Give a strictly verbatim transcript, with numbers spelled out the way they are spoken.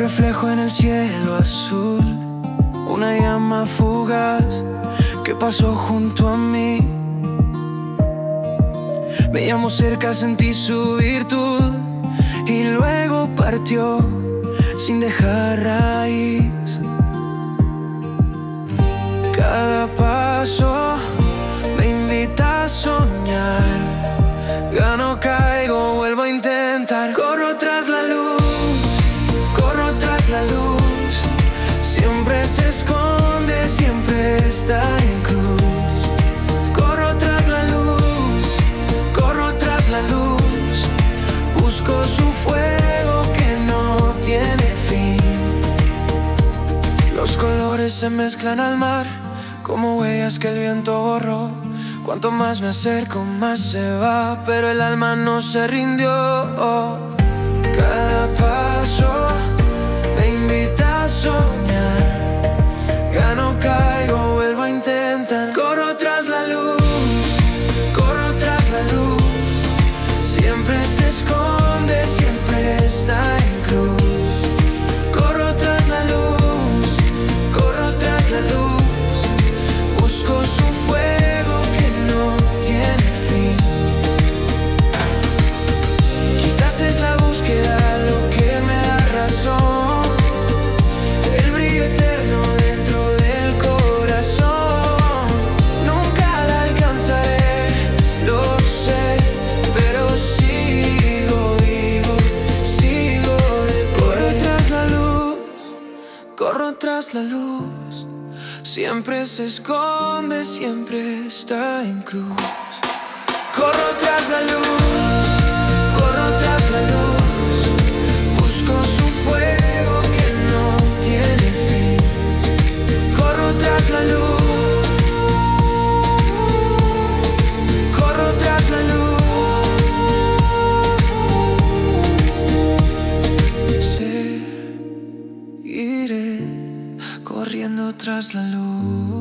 reflejo en el cielo azul, una llama fugaz que pasó junto a mí. Veíamos cerca, sentí su virtud y luego partió sin dejar raíz. Cada paso me invita a soñar. Gano, caigo, vuelvo a intentar. Corro tras la luz, corro tras la luz. Siempre se esconde, siempre está en cruz. Corro tras la luz, corro tras la luz. Busco su fuego que no tiene fin. Los colores se mezclan al mar, como huellas que el viento borró. Cuanto más me acerco, más se va, pero el alma no se rindió. Cada paso me invita a soñar. Gano, caigo, vuelvo a intentar. Corro tras la luz, corro tras la luz. Siempre se esconde, siempre está en cruz. Corro tras la luz, corro tras la luz. Busco su fuego que no tiene fin. Quizás es la búsqueda lo que me da razón, el brillo eterno dentro del corazón. Nunca la alcanzaré, lo sé, pero sigo vivo, sigo de pie. Corro tras la luz, corro tras la luz. Siempre se esconde, siempre está en cruz. Corro tras la luz, corro tras la luz. Busco su fuego que no tiene fin. Corro tras la luz, corro tras la luz. Seguiré corriendo tras la luz.